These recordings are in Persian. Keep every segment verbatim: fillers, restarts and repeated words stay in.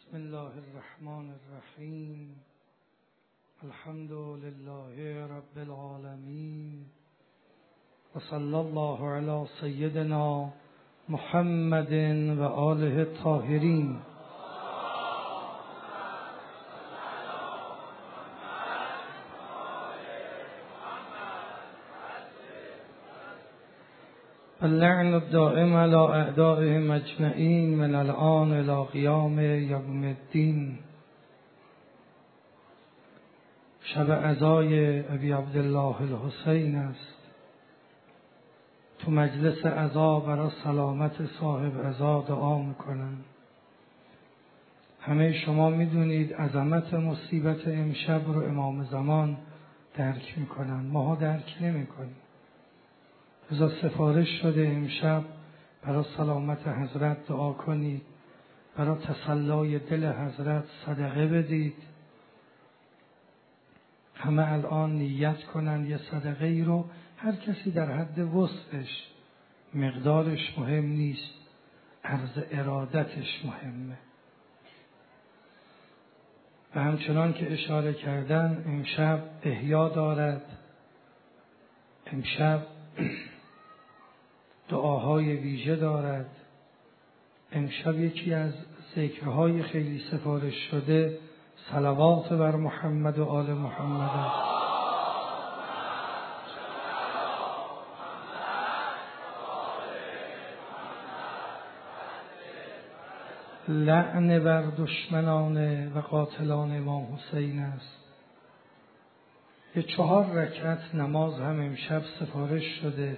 بسم الله الرحمن الرحیم. الحمد لله رب العالمین و صلی الله علی سیدنا محمد و آله الطاهرین. اللعن الدائم على اعدائهم اجمعین من الآن الى قیام یوم الدین. شب عزای ابی عبدالله الحسین است. تو مجلس عزا برای سلامت صاحب عزا دعا میکنن. همه شما میدونید عظمت مصیبت امشب رو امام زمان درک میکنن، ماها درک نمیکنیم. رضا سفارش شده امشب برای سلامت حضرت دعا کنید، برای تسلای دل حضرت صدقه بدید. همه الان نیت کنن یه صدقه ای رو، هر کسی در حد وسعش، مقدارش مهم نیست، عرض ارادتش مهمه. و همچنان که اشاره کردن امشب احیا دارد، امشب دعاهای ویژه دارد. امشب یکی از ذکرهای خیلی سفارش شده صلوات بر محمد و آل محمد است. لعن بر دشمنان و قاتلان امام حسین است. یه چهار رکعت نماز هم امشب سفارش شده.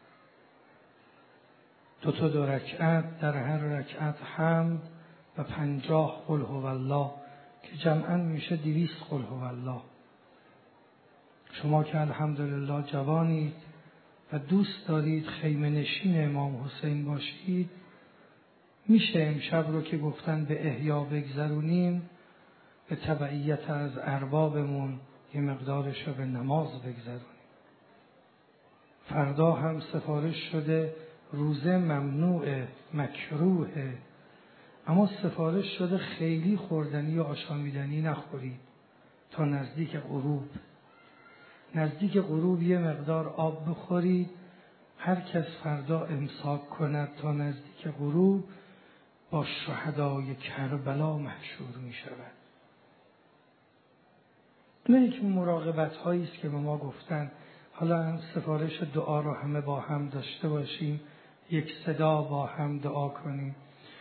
دو تا دو رکعت، در هر رکعت حمد و پنجاه قل هو الله که جمعاً میشه دویست قل هو الله. شما که الحمدلله جوانید و دوست دارید خیمه نشین امام حسین باشید، میشه امشب رو که گفتن به احیا بگذرونیم، به تبعیت از اربابمون یه مقدارش رو به نماز بگذرونیم. فردا هم سفارش شده روزه ممنوعه، مکروهه، اما سفارش شده خیلی خوردنی و آشامیدنی نخورید تا نزدیک غروب. نزدیک غروب یه مقدار آب بخورید. هر کس فردا امساک کند تا نزدیک غروب با شهدای کربلا محشور می شود. این یک مراقبت هایی است که به ما گفتن. حالا هم سفارش دعا رو همه با هم داشته باشیم، یک صدا با هم دعا کنیم.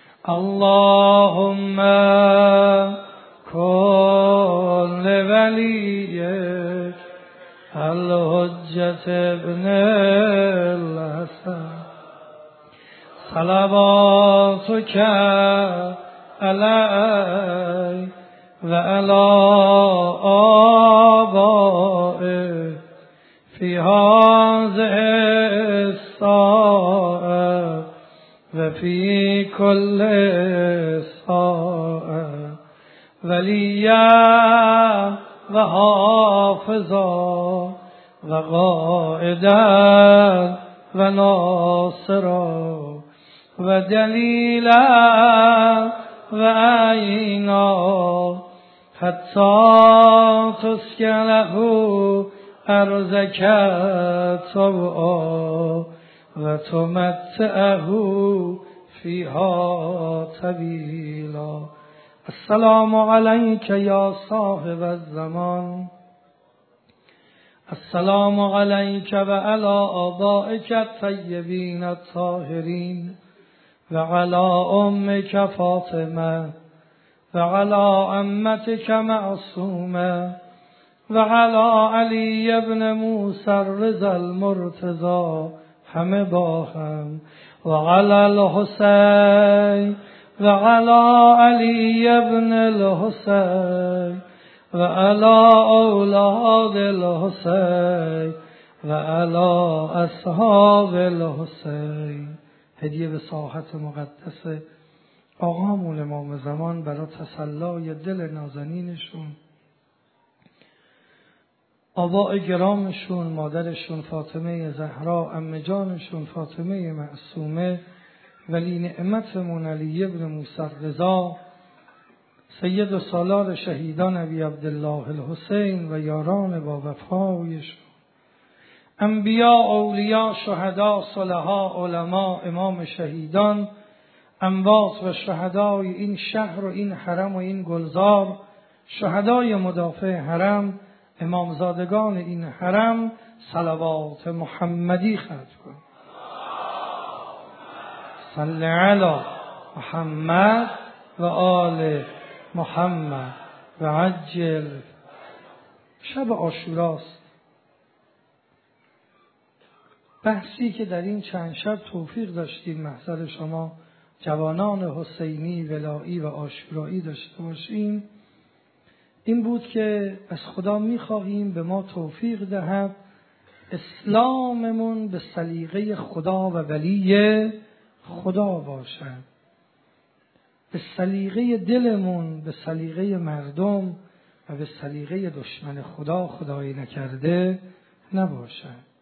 اللهم کن لولیک الحجة ابن الحسن صلواتک علی و علی آبائه فی هذه الساعة و فی کل ساعة ولیا و حافظا و قائدا و ناصرا و دلیلا و عینا حتی تسکنه ارزک طوعا و تمتعه فیها طویلا. السلام علیک یا صاحب الزمان، السلام علیک و علی آبائک الطیبین الطاهرین و علی امک فاطمه و علی عمتک معصومه و علی علی ابن موسی الرضا المرتضی، همه با هم، و علی الحسین و علی علی ابن الحسین و علی اولاد الحسین و علی اصحاب الحسین. هدیه به ساحت مقدس آقامون امام زمان برای تسلای دل نازنینشون، آباء گرامشون، مادرشون فاطمه زهرا، عمه جانشون فاطمه معصومه، ولی نعمتمون علی ابن موسی الرضا سید و سالار شهیدان ابی عبدالله الحسین و یاران با وفایشان، انبیا، اولیا، شهدا، صلحا، علما، امام شهیدان، اموات و شهدای این شهر و این حرم و این گلزار، شهدای مدافع حرم، امامزادگان این حرم، صلوات محمدی ختم کن. صل علی محمد و آل محمد و عجل. شب عاشوراست، بحثی که در این چند شب توفیق داشتیم محضر شما جوانان حسینی، ولایی و عاشورایی داشته باشیم، این بود که از خدا می‌خواهیم به ما توفیق دهد اسلاممون به سلیقه خدا و ولی خدا باشد، به سلیقه دلمون به سلیقه مردم و به سلیقه دشمن خدا خدایی نکرده نباشد.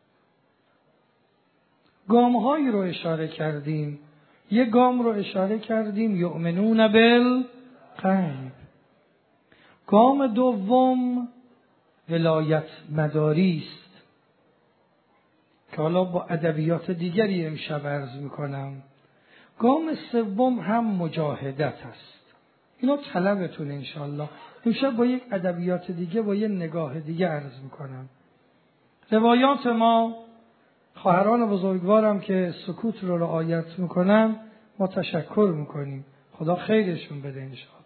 گام‌هایی رو اشاره کردیم. یک گام رو اشاره کردیم یؤمنون بالغیب. گام دوم ولایت مداری است که حالا با ادبیات دیگری امشب عرض میکنم. گام سوم هم مجاهدت است. اینا طلبتون انشالله. امشب با یک ادبیات دیگه، با یک نگاه دیگه عرض میکنم. روایات ما، خواهران بزرگوارم که سکوت رو رعایت میکنن، ما تشکر میکنیم، خدا خیرشون بده انشاءالله.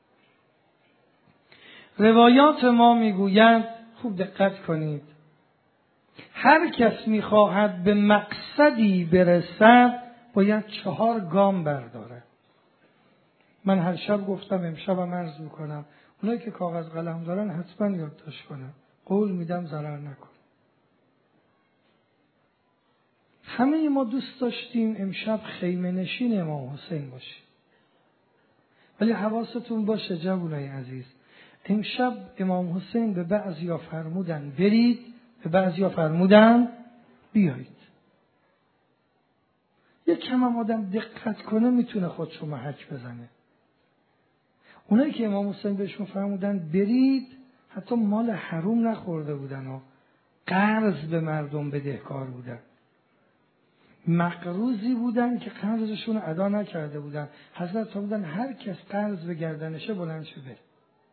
روایات ما میگویند، خوب دقت کنید، هر کس میخواهد به مقصدی برسد باید چهار گام برداره. من هر شب گفتم، امشبم عرض میکنم، اونایی که کاغذ قلم دارن حتما یادداشت کنن، قول میدم ضرر نکن. همه ما دوست داشتیم امشب خیمه نشین امام حسین باشیم، ولی حواستون باشه جوانای عزیز، امشب امام حسین به بعضیا فرمودن برید، به بعضیا فرمودن بیایید. یک کم هم آدم دقت کنه میتونه خودشو محک بزنه. اونایی که امام حسین بهشون فرمودن برید، حتی مال حروم نخورده بودن و قرض به مردم بدهکار بودن، مقروضی بودن که قرضشون ادا نکرده بودن. حضرت فرمودن هر کس قرض به گردنشه بلند شه بره.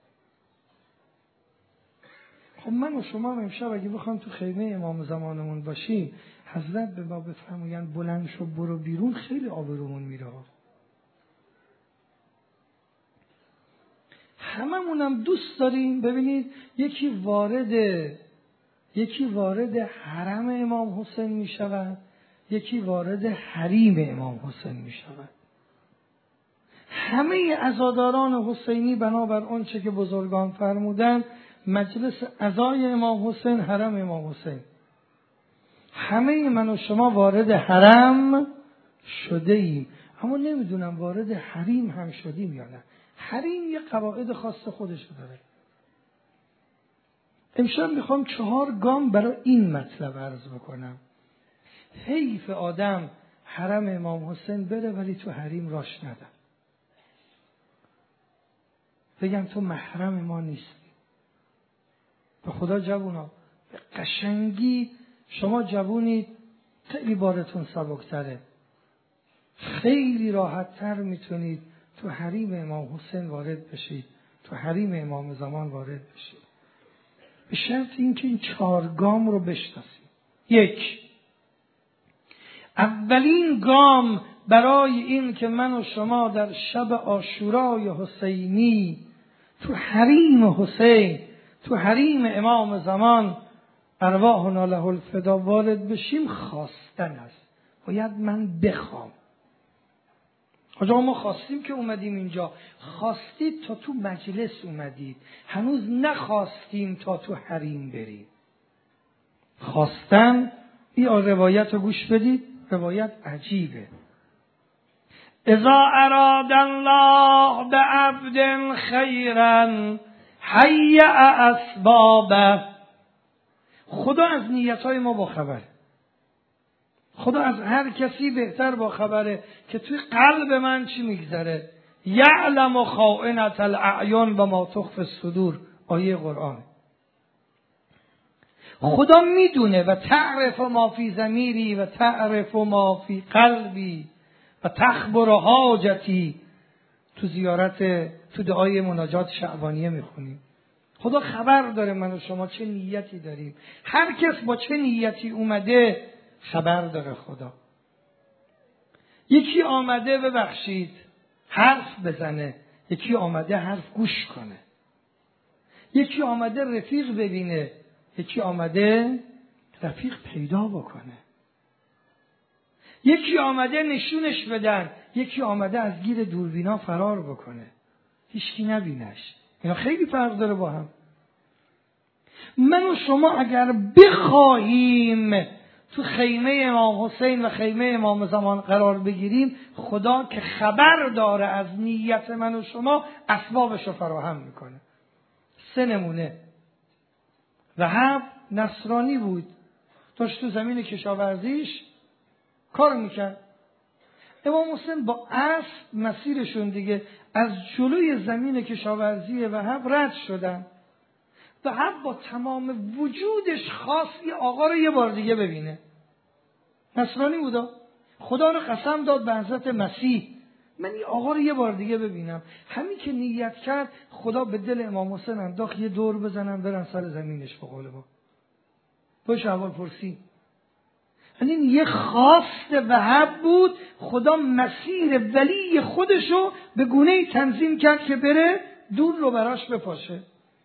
خب من و شما امشب اگه بخوام تو خیمه امام زمانمون باشیم، حضرت به ما بفرمایند بلند شو برو بیرون، خیلی آبرومون میره. هممونم دوست داریم ببینید یکی وارد یکی وارد حرم امام حسین میشود، یکی وارد حریم امام حسین میشود. همه عزاداران حسینی بنابر آنچه که بزرگان فرمودن، مجلس عزای امام حسین حرم امام حسین. همه من و شما وارد حرم شده ایم، اما نمیدونم وارد حریم هم شدیم یا نه. حریم یه قواعد خاص خودش داره. امشب میخوام چهار گام برای این مطلب عرض بکنم. حیف آدم حرم امام حسین بره ولی تو حریم راش نده، بگم تو محرم ما نیستی. به خدا جوونا، به قشنگی شما جوونید، خیلی بارتون سبکتره، خیلی راحت تر میتونید تو حریم امام حسین وارد بشید، تو حریم امام زمان وارد بشید، به شرط اینکه این چهار گام رو بشناسید. یک، اولین گام برای این که من و شما در شب عاشورای حسینی تو حریم حسین، تو حریم امام زمان ارواحنا له الفدا وارد بشیم، خواستن است. باید من بخوام. آجا ما خواستیم که اومدیم اینجا، خواستید تا تو مجلس اومدید، هنوز نخواستیم تا تو حریم بریم. خواستن. این روایت رو گوش بدید، روایت عجیبه. اذا اراد الله بعبد خیرا حیأ اسبابه. خدا از نیتهای ما با خبره. خدا از هر کسی بهتر با خبره که توی قلب من چی میگذره. یعلم خائنة الاعین و ما تخفی الصدور. آیه قرآن. خدا میدونه و تعرف ما فی ضمیری و تعرف ما فی قلبی و تخبر حاجتی. تو زیارت تو دعای مناجات شعبانیه میخونیم. خدا خبر داره من و شما چه نیتی داریم. هر کس با چه نیتی اومده خبر داره خدا. یکی آمده ببخشید حرف بزنه، یکی آمده حرف گوش کنه، یکی آمده رفیق ببینه، یکی آمده رفیق پیدا بکنه، یکی آمده نشونش بدن، یکی آمده از گیر دوربینا فرار بکنه هیچکی نبینش. اینا خیلی فرق داره با هم. من و شما اگر بخواهیم تو خیمه امام حسین و خیمه امام زمان قرار بگیریم، خدا که خبر داره از نیت من و شما اسبابش رو فراهم میکنه. سه نمونه. وهب نصرانی بود، داشت تو زمین کشاورزیش کار میکرد. امام حسین با اسب مسیرشون دیگه از جلوی زمین کشاورزی وهب رد شدن. وهب با تمام وجودش خواست این آقا رو یه بار دیگه ببینه. نصرانی بودا، خدا رو قسم داد به حضرت مسیح من این آقا رو یه بار دیگه ببینم. همین که نیت کرد خدا به دل امام حسین انداخت یه دور بزنن برن سر زمینش. به قول ما باش اول پرسی، یعنی یه خواست وهب بود. خدا مسیر ولی خودشو به گونه‌ای تنظیم کرد که بره دور رو براش بپاشه.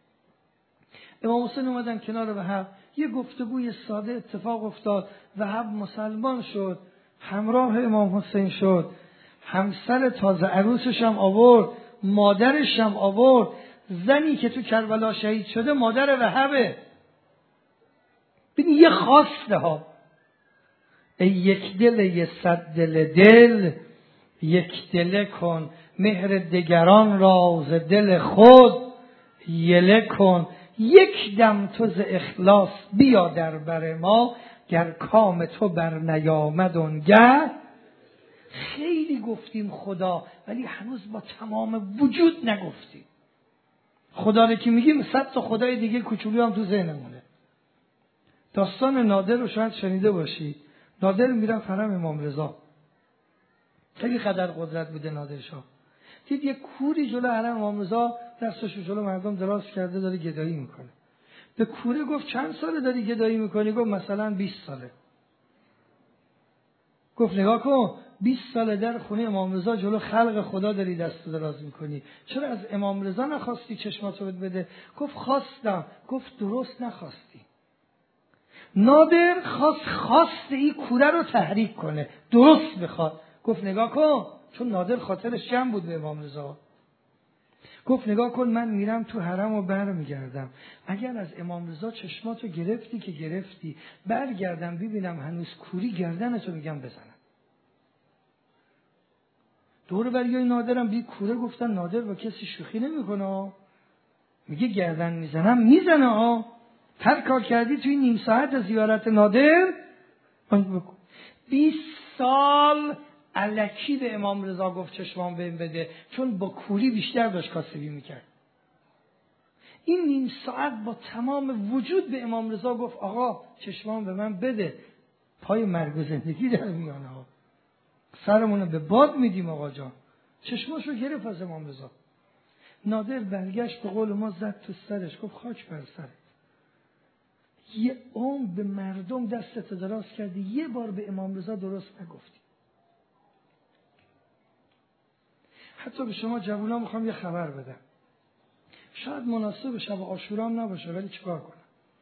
امام حسین اومدن کنار وهب، یه گفتگوی ساده اتفاق افتاد. وهب مسلمان شد، همراه امام حسین شد، همسر تازه عروسش هم آورد، مادرش هم آورد. زنی که تو کربلا شهید شده مادر وهبه. ببین یه خواسته ها. ای یک دل یه صد دل دل، یک دل کن مهر دگران را ز دل خود یله کن. یک دم تو ز اخلاص بیا در بر ما، گر کام تو بر نیامد اونگه. خیلی گفتیم خدا، ولی هنوز با تمام وجود نگفتیم. خدا رو که میگیم صد تا خدای دیگه کوچولو هم تو ذهنمونه. داستان نادر رو شاید شنیده باشید. نادر میرفت حرم امام رضا. خیلی قدر قدرت بوده نادر شاه. دید یه کوری جلو حرم امام رضا دستشو جلو مردم دراز کرده داره گدایی میکنه. به کوره گفت چند ساله داری گدایی میکنی؟ گفت مثلا بیست ساله. گفت نگاه کن بیست ساله در خونه امام رضا جلو خلق خدا داری دست دراز میکنی، چرا از امام رضا نخواستی چشماتو بده؟ گفت خواستم. گفت درست نخواستی. نادر خواست خواست این کوره رو تحریک کنه، درست بخواد. گفت نگاه کن، چون نادر خاطرش جمع بود به امام رضا. گفت نگاه کن من میرم تو حرم و بر میگردم، اگر از امام رضا چشماتو گرفتی که گرفتی، برگردم ببینم هنوز کوری گردنتو میگم بزنم. دور بریای نادرم بی کوره گفتن نادر با کسی شوخی نمیکنه، میگه گردن میزنم میزنه ها. هر کار کردی توی نیم ساعت زیارت نادر بیست سال الکی به امام رضا گفت چشمام بهم بده، چون با کوری بیشتر داشت کاسبی میکرد. این نیم ساعت با تمام وجود به امام رضا گفت آقا چشمام به من بده. پای مرگ و زندگی در میانه ها، سرمونو به باد میدیم آقا جان. چشماشو گرفت از امام رضا. نادر برگشت به قول ما زد تو سرش، گفت خاک بر سرت. یه عمر به مردم دستت دراز کردی، یه بار به امام رضا درست نگفتی. حتی به شما جوونا میخوام یه خبر بدم، شاید مناسب شب عاشورا هم نباشه ولی چیکار کنم.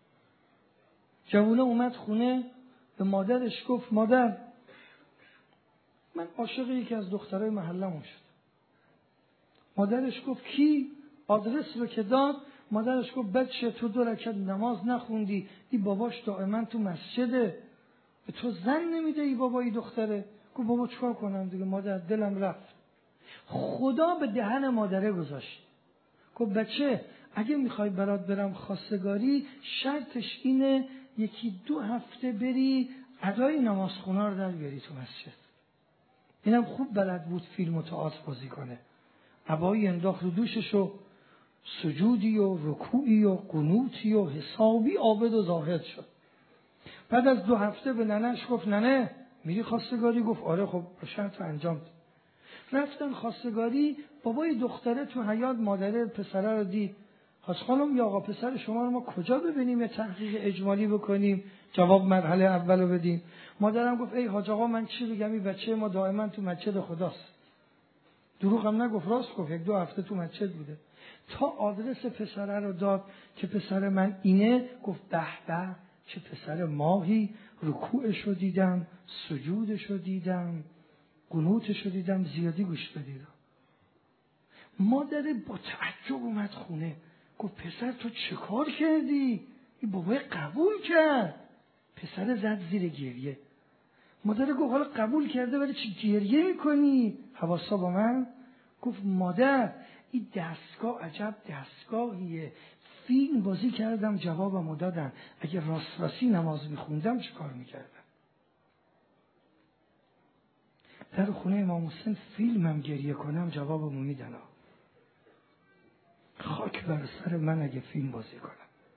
جوونا اومد خونه، به مادرش گفت مادر من عاشق یکی از دخترای محلمون شد. مادرش گفت کی؟ آدرس رو که داد. مادرش گفت بچه تو دو رکعت نماز نخوندی، این باباش دائما تو مسجده، به تو زن نمیده ای بابا ای دختره. گفت بابا چیکار کنم دیگه مادر، دلم رفت. خدا به دهن مادره گذاشت. گفت بچه اگه میخوای برات برم خواستگاری، شرطش اینه یکی دو هفته بری ادای نماز خونا رو در بیاری تو مسجد. اینم خوب بلد بود فیلم و تئاتر بازی کنه. عبایی انداخت رو دوشش و سجودی و رکوعی و قنوتی و حسابی عابد و زاهد شد. بعد از دو هفته به ننهش گفت ننه میری خواستگاری؟ گفت آره. خب به شرط انجام ده. رفتن خواستگاری، بابای دختره تو حیاط مادر پسره رو دید. حاج خانم یا آقا پسر شما رو ما کجا ببینیم یه تحقیق اجمالی بکنیم جواب مرحله اول رو بدیم؟ مادرم گفت ای حاج آقا من چی بگم، این بچه ما دائما تو مسجد خداست. دروغ هم نگفت، راست گفت، یک دو هفته تو مسجد بوده. تا آدرس پسره رو داد که پسر من اینه، گفت به به چه پسر ماهی، رکوعش رو دیدم، سجودش رو دیدم، قنوتش رو دیدم، زیادی گوش بدید. مادر با تعجب اومد خونه، گفت پسر تو چه کار کردی؟ این بابای قبول کرد. پسر زد زیر گریه. مادر گفت حالا قبول کرده ولی چی گریه میکنی؟ حواسا با من؟ گفت مادر این دستگاه عجب دستگاهیه، فیلم بازی کردم جوابمو دادن، اگه راست راستی نماز میخوندم چه کار میکردم؟ در خونه امام حسین فیلمم گریه کنم جوابمو میدن. خاک بر سر من اگه فیلم بازی کنم.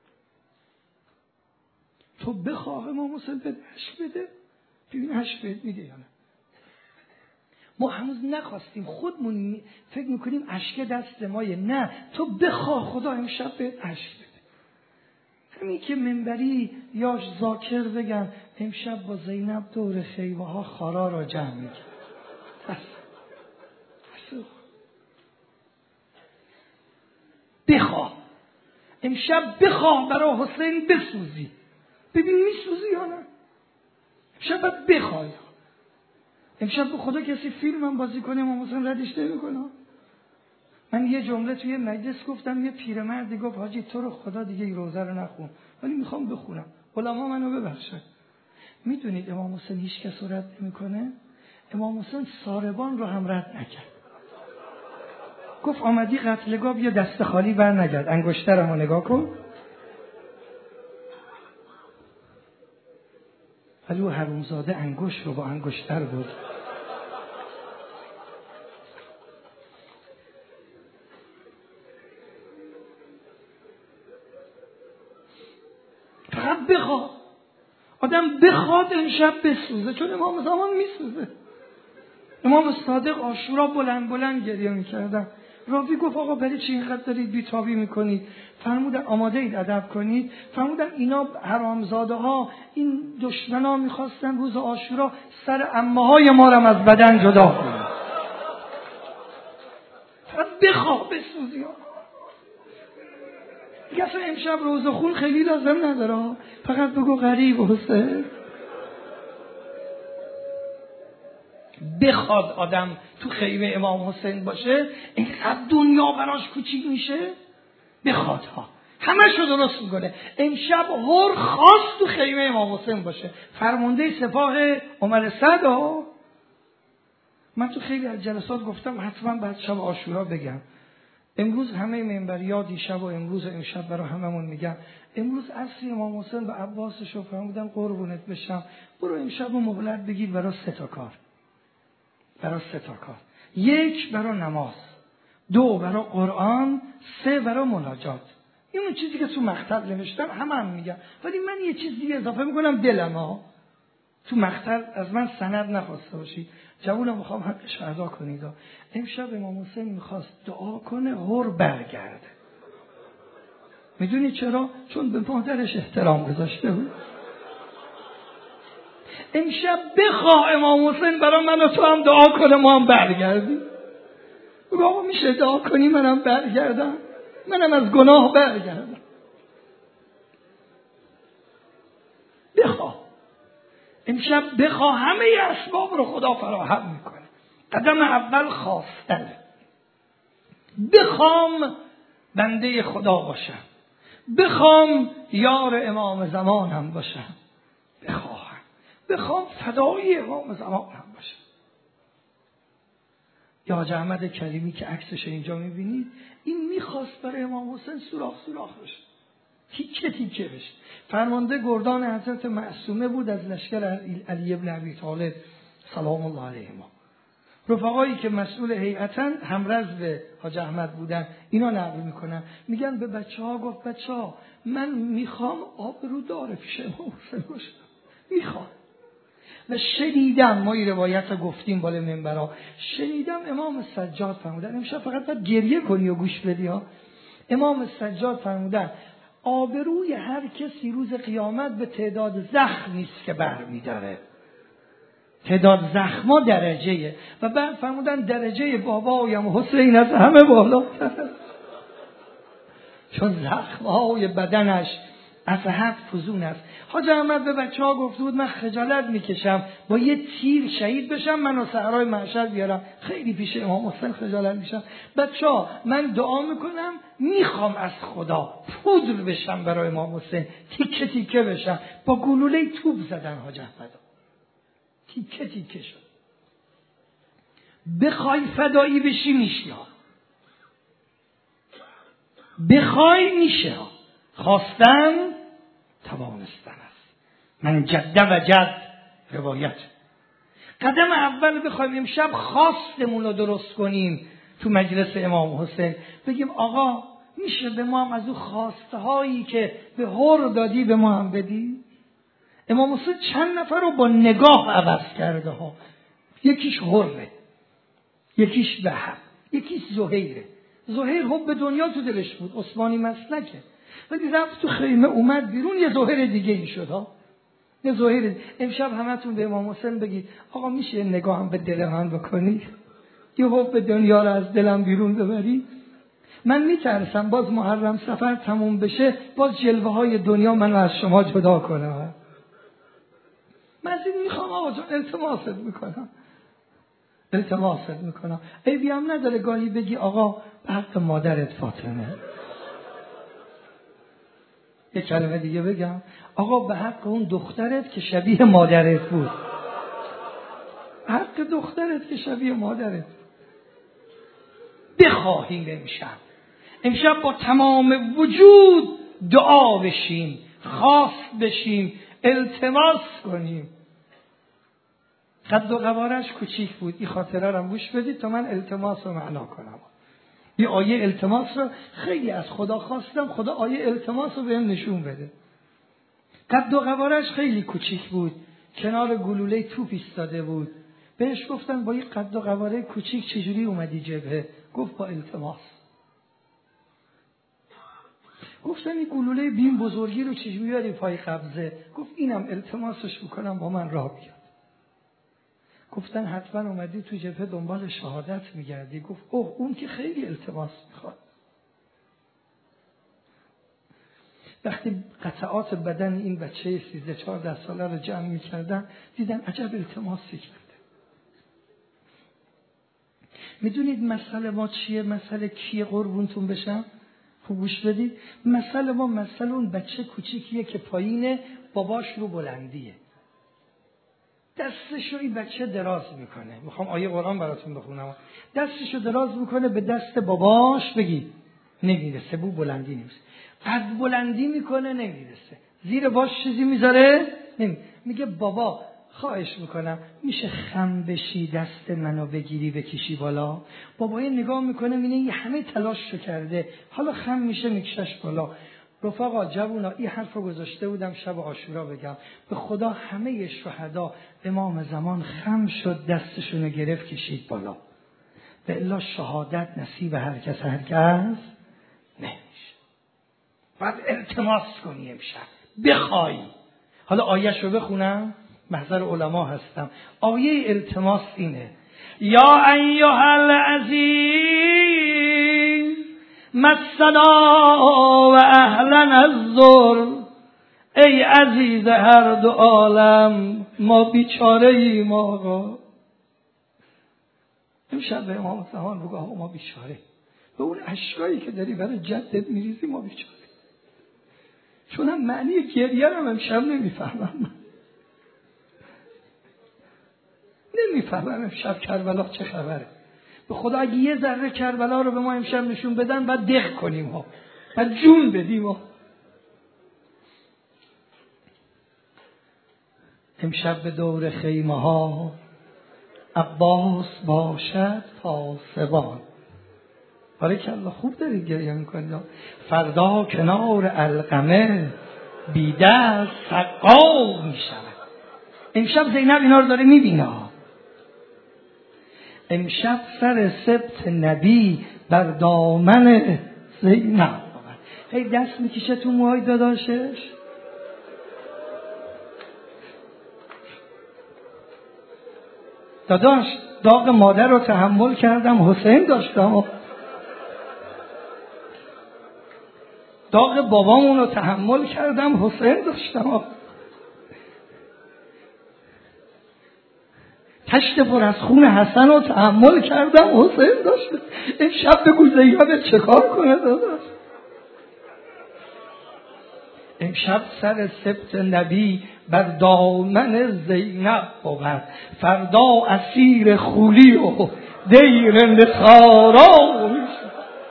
تو بخواه امام حسین بده عشق بده، ببین عشق بده میده یا نه. ما هنوز نخواستیم، خودمون فکر میکنیم عشق دست مایه. نه، تو بخواه خدا امشب به عشق بده. همین که منبری یا ذاکر بگن امشب با زینب دور خیمه ها خارا را جمع میگن. بخواه امشب، بخواه برای حسین بسوزی، ببین میسوزی یا نه. امشب باید بخواه. امشب به خدا کسی فیلم هم بازی کنه امام حسین ردش نمیکنه. من یه جمله توی مجلس گفتم، یه پیرمردی گفت حاجی تو رو خدا دیگه این روزه رو نخون، ولی میخوام بخونم، علما منو ببخشن. میدونید امام حسین هیچ کس رو رد نمیکنه؟ امام حسین ساربان رو هم رد نکرد. گفت آمدی قتلگاه بیا دست خالی بر نگرد، انگشترمو نگاه کن. ولی او حرومزاده انگشت رو با انگشتر بود. فقط بخواد آدم بخواد امشب بسوزه، چون امام زمان میسوزه. امام صادق عاشورا بلند بلند گریه میکردن. راوی گفت آقا برای چی اینقدر دارید بیتابی میکنید؟ فرمودن آماده اید ادب کنید؟ فرمودن اینا حرامزاده ها، این دشمنا میخواستن روز عاشورا سر عمه های ما رو از بدن جدا کنن. فقط بخواه بسوزی. دیگه اصلا امشب روزه خون خیلی لازم نداره، فقط بگو غریب حسین. بخواد آدم تو خیمه امام حسین باشه اینقدر دنیا براش کوچیک میشه. بخواد ها همه شو درست میکنه. امشب هر خاص تو خیمه امام حسین باشه. فرمانده سپاه عمر سعد ها. من تو خیلی از جلسات گفتم حتما بعد شب عاشورا بگم. امروز همه منبریا دیشب و امروز و امشب برای هممون میگم، امروز عصر امام حسین و عباسش رو فرمودن قربونت بشم، برو امشب و مهلت بگیر برای سه تا کار. برای سه تا کار. یک برای نماز، دو برای قرآن، سه برای مناجات. این اون چیزی که تو مقطع نوشتم همه هم میگم، ولی من یه چیز دیگه اضافه میکنم دلم ها. تو مقطع از من سند نخواسته باشید، جوونم میخوام حقش ادا کنید. امشب امام حسین میخواست دعا کنه هر برگرده. میدونی چرا؟ چون به مادرش احترام گذاشته بود. امشب بخواه امام حسین برای من و تو هم دعا کنه ما هم برگردیم. بگو آقا میشه دعا کنی منم برگردم، منم از گناه برگردم. بخواه امشب، بخواه، همه اسباب رو خدا فراهم میکنه. قدم اول خواستن. بخوام بنده خدا باشم، بخوام یار امام زمانم باشم، بخوام بخوام فدایی امام زمانم باشم. یا حاج احمد کریمی که عکسش اینجا میبینید، این میخواست برای امام حسین سوراخ سوراخ بشه، تیکه تیکه بشه. فرمانده گردان حضرت معصومه بود از لشکر علی ابن ابی طالب سلام الله علیه. رفقایی که مسئول هیئتن همرز به حاج احمد بودن اینا نقل میکنن، میگن به بچه ها گفت بچه ها من میخوام آبرو دار پیش امام حسین باشم، میخوام. و شنیدم، ما این روایت رو گفتیم بالا منبرها، شنیدم امام سجاد فرمودن، امشب فقط باید گریه کنی و گوش بدی ها. امام سجاد فرمودن آبروی هر کسی روز قیامت به تعداد زخم نیست که برمی‌داره، تعداد زخما درجه‌ایه. و بعد فرمودن درجه بابایم حسین از همه بالاتر است، چون زخم‌های بدنش از حد فزون است. حاج احمد به بچه ها گفته بود من خجالت میکشم با یه تیر شهید بشم، منو صحرای محشر بیارم، خیلی پیش امام حسین خجالت میشم. بچه ها من دعا میکنم میخوام از خدا پودر بشم برای امام حسین، تیکه تیکه بشم. با گلوله توپ زدن حاج احمد، تیکه تیکه شد. بخوای فدایی بشی میشی ها، بخوای میشه ها، خواستن توانستن است. من جده و جد روایت. قدم اول بخوایم امشب خواستمون رو درست کنیم تو مجلس امام حسین، بگیم آقا میشه به ما هم از اون خواسته هایی که به هر دادی به ما هم بدی؟ امام حسین چند نفر رو با نگاه عوض کرده ها، یکیش هره، یکیش بهر، یکیش زهیره. زهیر حب دنیا تو دلش بود، عثمانی مسلکه، ولی رفت تو خیمه اومد بیرون یه زهیر دیگه ای شد ها، یه زهیر. امشب همتون به امام حسین بگید آقا میشه نگاه هم به دل من بکنی، یه حب دنیا رو از دلم بیرون ببری. من میترسم باز محرم سفر تموم بشه باز جلوه های دنیا منو از شما جدا کنه. من از این میخوام آقا جان، التماست میکنم التماست میکنم عیبی هم نداره گاهی بگی آقا به حق مادرت فاطمه. یه کلمه دیگه بگم آقا به حق اون دخترت که شبیه مادرت بود، حق دخترت که شبیه مادرت. بخواهیم امشب امشب با تمام وجود دعا بشیم، خواست بشیم، التماس کنیم. قد و قوارش کوچیک بود، این خاطره رو گوش بدید تا من التماس رو معنا کنم. یه آیه التماس رو خیلی از خدا خواستم، خدا آیه التماس رو بهم نشون بده. قد و قوارش خیلی کوچیک بود، کنار گلوله توپ ایستاده بود. بهش گفتن با این قد و قواره کوچیک چجوری اومدی جبهه؟ گفت با التماس. گفتن این گلوله بین بزرگی رو چجوری میاری پای قبضه؟ گفت اینم التماسش میکنم با من راه بیاد. گفتن حتما اومدی تو جبهه دنبال شهادت میگردی؟ گفت اوه اون که خیلی التماس میخواد. وقتی قطعات بدن این بچه سیزده چهارده ساله رو جمع میکردن دیدن عجب التماسی کرده. میدونید مسئله ما چیه؟ مسئله کیه قربونتون بشم؟ خوب گوش بدید. مسئله ما مسئله اون بچه کوچیکیه که پایینه، باباش رو بلندیه، دستشو این بچه دراز میکنه. میخوام آیه قرآن براتون بخونم. دستشو دراز میکنه به دست باباش، بگی نمیرسه، بو بلندی نیست. قد بلندی میکنه نمیرسه، زیر باش چیزی میذاره نمی. میگه بابا خواهش میکنم میشه خم بشی دست منو بگیری بکشی بالا؟ بابا یه نگاه میکنه میینه این همه تلاششو کرده، حالا خم میشه میکشش بالا. رفقا جوونا این حرف رو گذاشته بودم شب عاشورا بگم. به خدا همه شهدا امام زمان خم شد دستشونو گرفت کشید بالا. به الا شهادت نصیب هر کس هر کس نمیشه. باید التماس کنی امشب، بخوای. حالا آیه‌ش رو بخونم، محضر علما هستم. آیه التماس اینه: یا ایها العزیز مسنا و اهلا الضر. ای عزیز هر دو عالم ما بیچاره ایم آقا. امشب به امام زمان بگو آقا ما بیچاره، به اون اشکایی که داری برای جدت میریزی ما بیچاره. چون هم معنی گریه رو امشب نمیفهمم، نمیفهمم امشب کربلا چه خبره. به خدا اگه یه ذره کربلا رو به ما امشب نشون بدن بعد دق کنیم ها، بعد جون بدیم ها. امشب به دور خیمه ها عباس باشد پاسبان. بارکالله خوب دارید گریه میکنید. فردا کنار علقمه بی دست سقا میشود. امشب زینب اینا رو داره میبینه. امشب سر سبط نبی بر دامن زینب هی دست میکشه تو موهای داداشش. داداش داغ مادر رو تحمل کردم، حسین داشتم. داغ بابامون رو تحمل کردم، حسین داشتم. تشت پر از خون حسن رو تحمل کردم، حسین داشتم. این شب بگو زینب چه کار کنه داداش؟ امشب سر سبط نبی بر دامن زینب بود، فردا اسیر خولی و دیر نصارا میشه.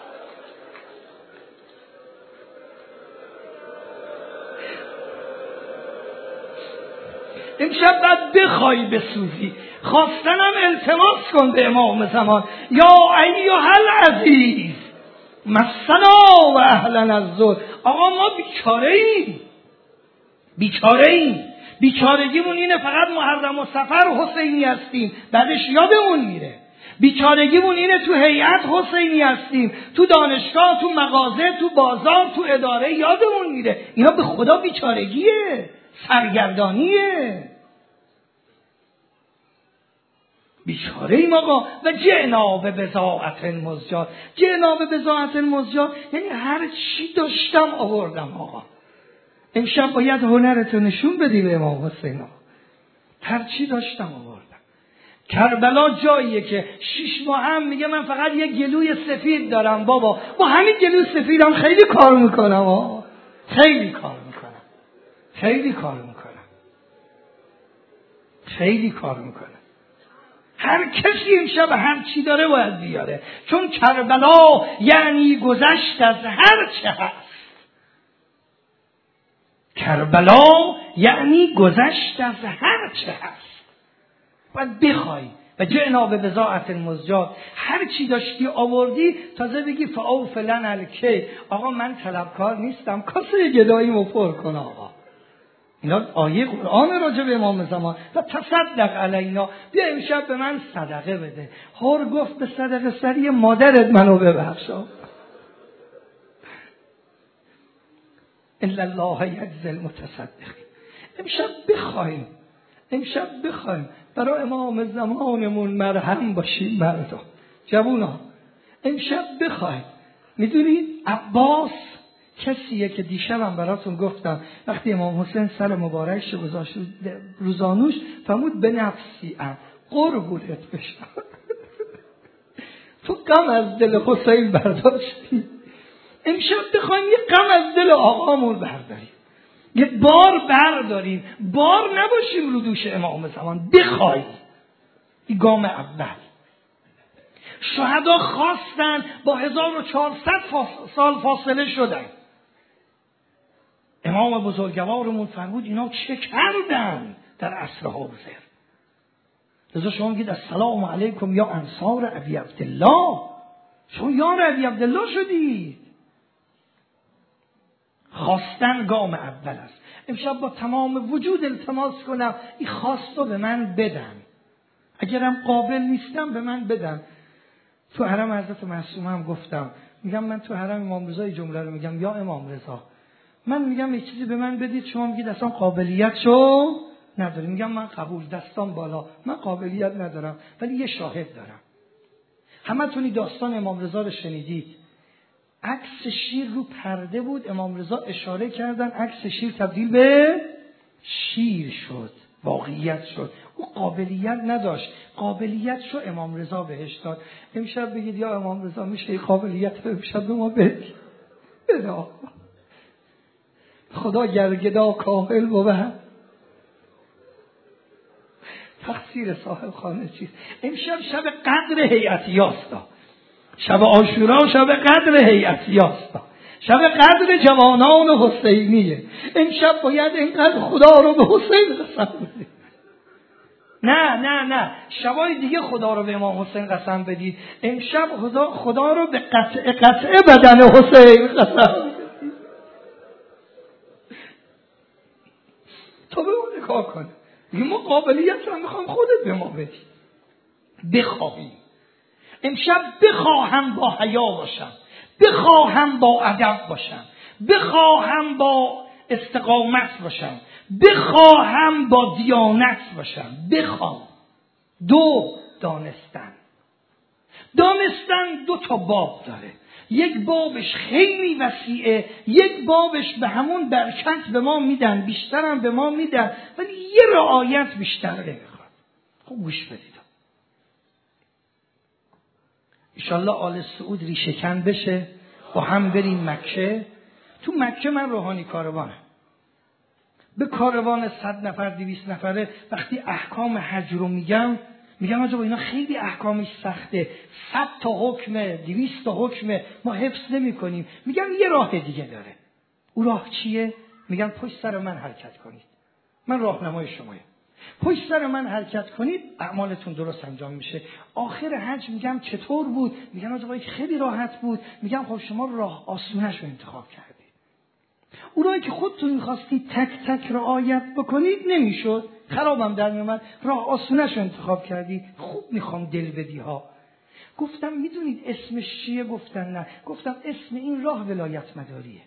امشب باید بخوای بسوزی. خواستنم التماس کن به امام زمان، یا ایها العزیز مسنا و اهلا الذل. آقا ما بیچاره ایم، بیچاره ایم. بیچارگیمون اینه فقط محرم و صفر حسینی هستیم، بعدش یادمون میره. بیچارگیمون اینه تو هیئت حسینی هستیم، تو دانشگاه، تو مغازه، تو بازار، تو اداره یادمون میره. اینا به خدا بیچارگیه، سرگردانیه. بیچاره ایم آقا. و جئنا به بضاعت مزجاة. جئنا به بضاعت مزجاة یعنی هر چی داشتم آوردم آقا. امشب باید هنرتو نشون بدی به امام حسین. هر چی داشتم آوردم. کربلا جاییه که شش ماه هم میگه من فقط یه گلوی سفید دارم بابا. با همین گلوی سفیدم خیلی کار میکنم آقا. خیلی کار میکنم. خیلی کار میکنم. خیلی کار میکنم. هر کسی امشب هر چی داره باید بیاره، چون کربلا یعنی گذشت از هر چه هست. کربلا یعنی گذشت از هر چه هست. باید بخوای. و جئنا به بضاعت مزجاة، هر چی داشتی آوردی، تازه بگی فاوف لنا الکی. آقا من طلبکار نیستم، کاسه گداییمو پر کن آقا. اینا آیه قرآن راجع به امام زمان. و تصدق علینا، بیا امشب به من صدقه بده. هر گفت به صدقه سری مادرت منو ببخشا. الا الله یجزی المتصدقین. امشب بخوایم، امشب بخوایم برای امام زمانمون مرهم باشیم. مردا جوونا امشب بخوایم. میدونید عباس کسیه که دیشبم براتون گفتم وقتی امام حسین سر مبارکش گذاشت روزانوش فرمود به نفسی ام قربونت بشم. تو غم از دل حسین برداشتی. امشب بخوایم یه غم از دل آقامون برداریم، یه بار برداریم، بار نباشیم رو دوش امام زمان. بخوایم. این گام اول. شهدا خواستن با هزار و چهارصد سال فاصله شدن. امام بزرگوارمون فرمود اینا چه کردن در عصر حاضر. لذا شما میگید السلام علیکم یا انصار ابی عبدالله. شما یار ابی عبدالله شدید. خواستن گام اول است. امشب با تمام وجود التماس کنم این خواستو به من بدن. اگرم قابل نیستم به من بدن. تو حرم حضرت معصومه هم گفتم، میگم من تو حرم امام رضا جمله رو میگم، یا امام رضا من میگم یک چیزی به من بدید، شما میگید اصلا قابلیتشو نداریم. میگم من قبول، دستان بالا، من قابلیت ندارم ولی یه شاهد دارم. همه تونی داستان امام رضا رو شنیدید. عکس شیر رو پرده بود، امام رضا اشاره کردن عکس شیر تبدیل به شیر شد، واقعیت شد. او قابلیت نداشت، قابلیت شو امام رضا بهش داد. امشب بگید یا امام رضا میشه این قابلیت رو امشب به ما بدید. بده خدا گرگدا کامل بود. تقصیر صاحب خانه چیست؟ امشب شب قدر هیئتیاستا، شب عاشورا شب قدر هیئتیاستا، شب قدر جوانان حسینیه. امشب باید اینقدر خدا رو به حسین قسم بدید. نه نه نه شبای دیگه خدا رو به امام حسین قسم بدید. امشب خدا خدا رو به قطع قطع بدن حسین قسم. تو به اون نگاه کن، میگه ما قابلیت رو میخوام خودت به ما بدی. بخواهی امشب بخواهم با حیا باشم، بخواهم با ادب باشم، بخواهم با استقامت باشم، بخواهم با دیانت باشم. بخوام. دو، دانستن. دانستن دو تا باب داره. یک بابش خیلی وسیعه، یک بابش به همون برکت به ما میدن، بیشترم به ما میدن، ولی یه رعایت بیشتر نمیخواد. خوب گوش بدید. انشالله آل سعود ریشه کن بشه، با هم بریم مکه. تو مکه من روحانی کاروانم. به کاروان صد نفر دویست نفره وقتی احکام حج رو میگم، میگم آجا با اینا خیلی احکامش سخته، صد تا حکمه، دویست تا حکمه، ما حفظ نمی کنیم. میگم یه راه دیگه داره. او راه چیه؟ میگم پشت سر من حرکت کنید، من راهنمای شمایم. پشت سر من حرکت کنید اعمالتون درست انجام میشه. آخر حج میگم چطور بود؟ میگم آجا خیلی راحت بود. میگم خب شما راه آسونش رو انتخاب کردید. اون راهی که خودتون میخواستید تک تک رعایت بکنید نمیشد، خرابم در میومد. راه آسونش رو انتخاب کردی. خوب میخوام دل بدی ها. گفتم میدونید اسمش چیه؟ گفتن نه. گفتم اسم این راه ولایت مداریه.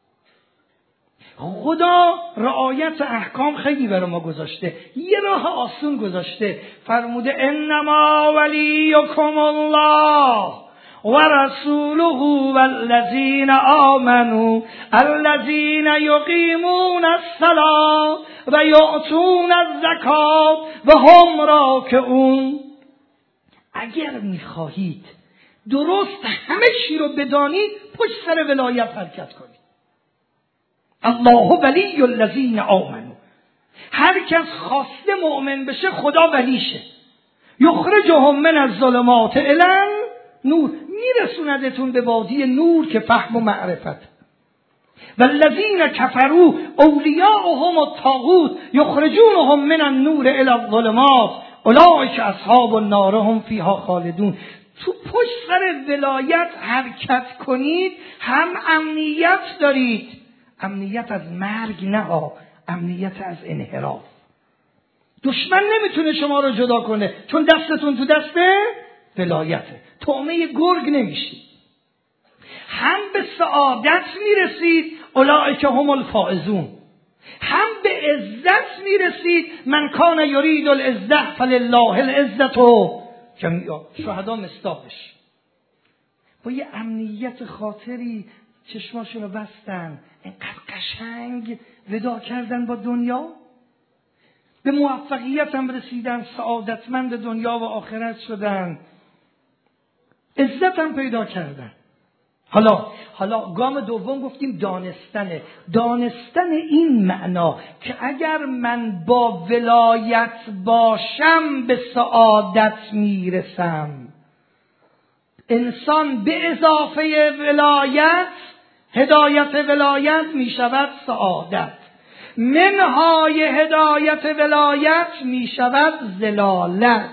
خدا رعایت احکام خیلی برای ما گذاشته، یه راه آسون گذاشته. فرموده انما ولیکم الله و رسوله والذین آمنوا الذین یقیمون الصلاة و یؤتون الزکاة و هم راکعون. اگر میخواهید درست همه چی رو بدانید، پشت سر ولایت حرکت کنید. الله ولی الذین آمنوا. هر کس خواسته مؤمن بشه خدا ولیشه. یخرجهم من الظلمات الی نور، میرسوندتون به وادی نور که فهم و معرفت. والذین کفروا اولیاءهم الطاغوت یخرجونهم من النور الی الظلمات اولئک اصحاب النار هم فیها خالدون. تو پشت سر ولایت حرکت کنید، هم امنیت دارید. امنیت از مرگ نه ها، امنیت از انحراف. دشمن نمیتونه شما رو جدا کنه، چون دستتون تو دست ولایته. طعمه گرگ نمیشید. هم به سعادت میرسید، اولئک هم الفائزون. هم به عزت میرسید، من کان یرید العزة فلله العزة جمیعا. شهدا مصداقش. با یه امنیت خاطری چشماشون رو بستن، اینقدر قشنگ ودا کردن با دنیا، به موفقیت هم رسیدن، سعادتمند دنیا و آخرت شدن، عزت هم پیدا کردن. حالا حالا گام دوم گفتیم دانستنه. دانستن این معنا که اگر من با ولایت باشم به سعادت میرسم. انسان به اضافه ولایت، هدایت ولایت می شود سعادت. منهای هدایت ولایت می شود ذلالت.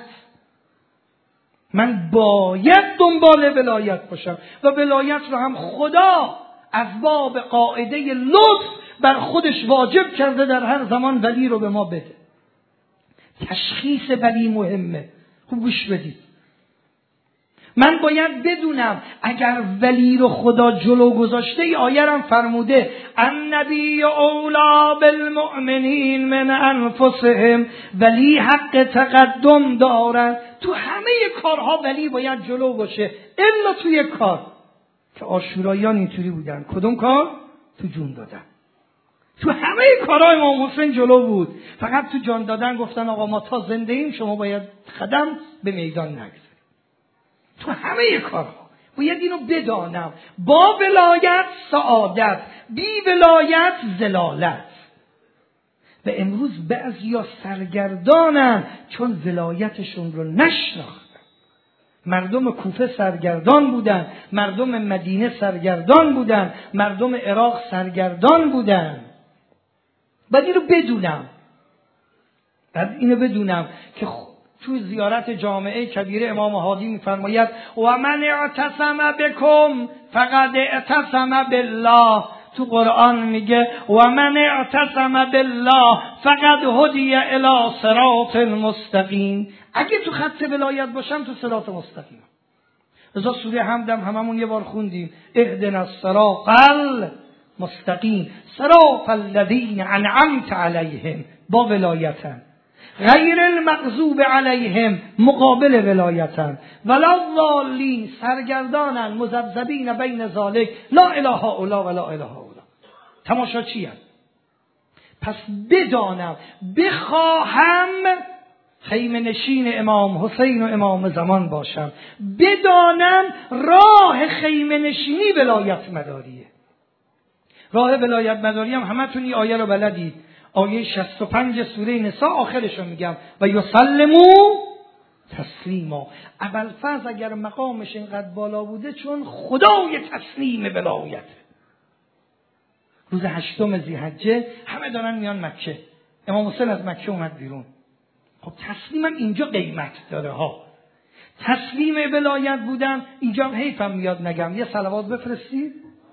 من باید دنبال ولایت باشم و ولایت رو هم خدا از باب قاعده لطف بر خودش واجب کرده در هر زمان ولی رو به ما بده. تشخیص ولی مهمه. خوب گوش بدید. من باید بدونم اگر ولی رو خدا جلو گذاشته، ای آیرم فرموده النبی اولا بالمؤمنین من انفسهم، ولی حق تقدم دارن. تو همه کارها ولی باید جلو باشه، الا تو یک کار که عاشوراییان اینطوری بودن. کدوم کار؟ تو جون دادن. تو همه کارهای امام حسین جلو بود، فقط تو جان دادن گفتن آقا ما تا زنده ایم شما باید قدم به میدان نگذارید. تو همه کارها باید اینو بدانم. با ولایت سعادت، بی ولایت ذلالت. و امروز بعضیا سرگردانن چون ولایتشون رو نشناختن. مردم کوفه سرگردان بودن، مردم مدینه سرگردان بودن، مردم عراق سرگردان بودن. باید اینو بدونم. بعد اینو بدونم که تو زیارت جامعه کبیره امام هادی میفرماید و من اعتصم بکم فقد اعتصم بالله. تو قرآن میگه و من اعتصم بالله فقد هدی الی صراط مستقیم. اگه تو خط ولایت باشم تو صراط مستقیم. رضا سوره حمدم هممون یه بار خوندیم اهدنا الصراط المستقیم صراط الذین انعمت علیهم با ولایتن غیر المغضوب علیهم مقابل ولایتن ولا الضالین سرگردانن مذبذبین بین ذالک لا اله الا ولا اله الا. تماشا چیه؟ پس بدانم بخواهم خیمه نشین امام حسین و امام زمان باشم، بدانم راه خیمه نشینی ولایت مداریه. راه ولایت مداری هم همتون این آیه رو بلدید، آیه شصت و پنج سوره نساء آخرش رو میگم و یسلموا تسلیما. ابوالفضل اگر مقامش اینقدر بالا بوده چون خدای تسلیم ولایت. روز هشتم ذی‌حجه همه دارن میان مکه، امام حسین از مکه اومد بیرون. خب تسلیمم اینجا قیمت داره ها. تسلیم ولایت بودن اینجا هم حیفم میاد نگم. یه صلوات بفرستید.